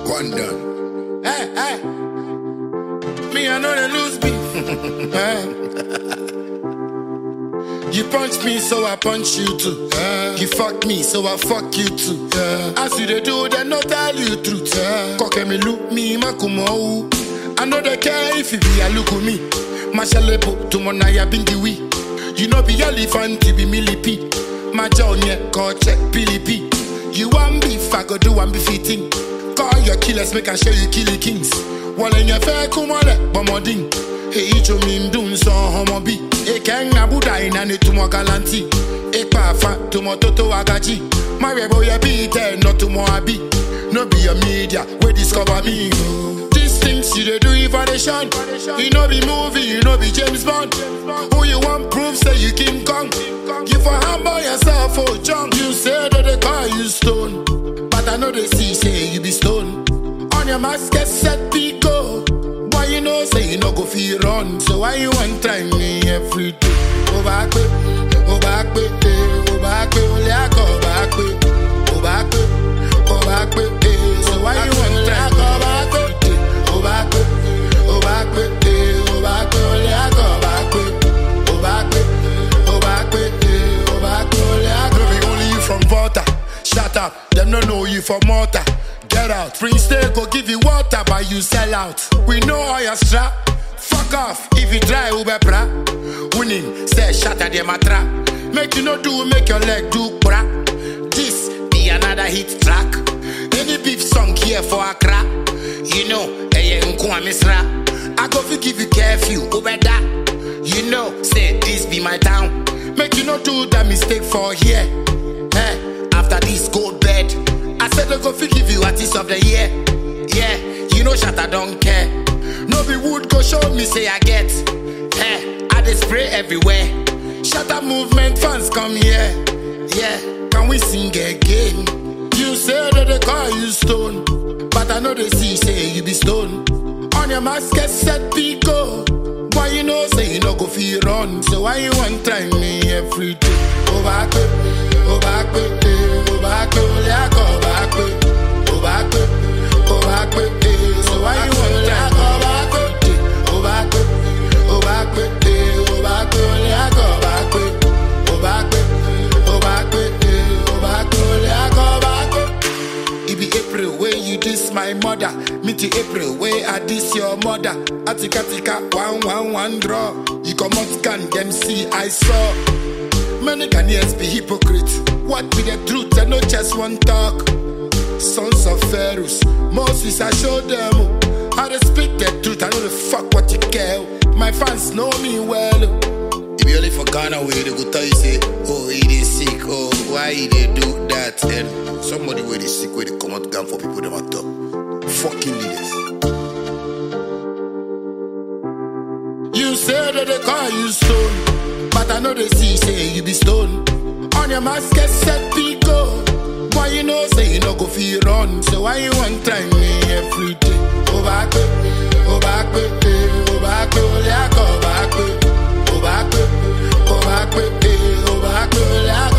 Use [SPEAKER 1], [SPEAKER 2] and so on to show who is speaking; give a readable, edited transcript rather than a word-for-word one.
[SPEAKER 1] One done.
[SPEAKER 2] Hey. Me, I know they lose beef. You punch me, so I punch you too. You fuck me, so I fuck you too. As you they do, they not tell you truth. Cock me, look me, makumo. I know they care if you be a look at me. Mashalepo to monaya bingiwi. You know be elephant, you be millipi. My Johnny, call check pilipi. You want beef, I go do one befitting. Call your killers, make I show you kill the kings. While in your fair kumale, bomoding. Hey, you mean doing so homobi. E can Abuda in and to more galanti. E pafa to more toto agaji. My rebel ya beat not to more abi. No be your media, we discover me. These things you they do evaluation. You know be movie, you know be James Bond. Who you want proof say you King Kong. You for humble yourself, oh junk. You say that they call you stone, but I know they see say you be stone. On your mask get set pico. Why you know say you no go feel run. So why you want try me every day? Oh back way, oh back way, oh back way, only I go back way, oh back way, oh back way. So why you want try me every day? Oh back way, oh back way, oh back way, only I go back way, oh back way, oh back way, oh back way, only I go. Baby, only you from Volta. Shut up, them don't know you from Malta. Get out, Prince Day go give you water, but you sell out. We know all your strap. Fuck off, if you try Uber pra. Winning, say shatter the matra. Make you no do, make your leg do bra. This be another hit track. Any beef song here for Accra. You know, I go fi give you curfew, Uber that. You know, say this be my town. Make you no do that mistake for here. After this gold bed, I said I go fi give you artist of the year. Yeah, you know Shatta don't care. No be wood go show me say I get. I dey spray everywhere. Shatta movement fans come here. Yeah, can we sing again? You say that they call you stone, but I know they see say you be stone. On your mask get set pico. Why you know say you no go feel run. So why you want try me every day? Oh back way, oh back way, oh back way, only I go back way, oh back way, oh back way. So why you want try go back way? Oh back way, oh back way, oh back way, only I go back way, oh back way, oh back way, oh back way, only I go back way. It be April where you diss my mother. Me to April where I diss your mother. Atika 1-1-1 draw. You come out can them see I saw. Many Ghanaians be hypocrites. What be the truth? I know just one talk. Sons of Pharaohs, Moses I show them how to speak the truth. I know the fuck what you care. My fans know me well.
[SPEAKER 1] If you only for Ghana where they go tell you say, oh he is sick, oh why he they do that? And somebody where they sick where they come out gun for people them at top. Fucking leaders.
[SPEAKER 2] You say that they call you stone, but I know they see say you be stone. On your mask get set pico. Why you know say you no go feel run. So why you want try me every day? Oh back way, oh back way, oh back way, only I go back way, oh back way, oh back way, oh back way, only I go.